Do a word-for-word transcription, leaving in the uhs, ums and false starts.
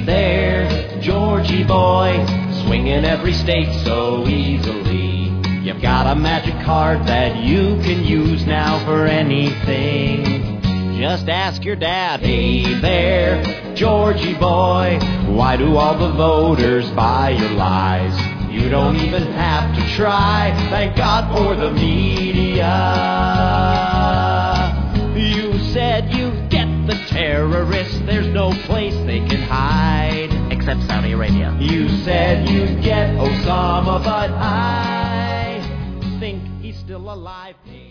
there, Georgie boy, swinging every state so easily. You've got a magic card that you can use now for anything. Just ask your dad. Hey there, Georgie boy, why do all the voters buy your lies? You don't even have to try. Thank God for the media. You said you'd get the terrorists. There's no place they can hide except Saudi Arabia. You said you'd get Osama, but I think he's still alive.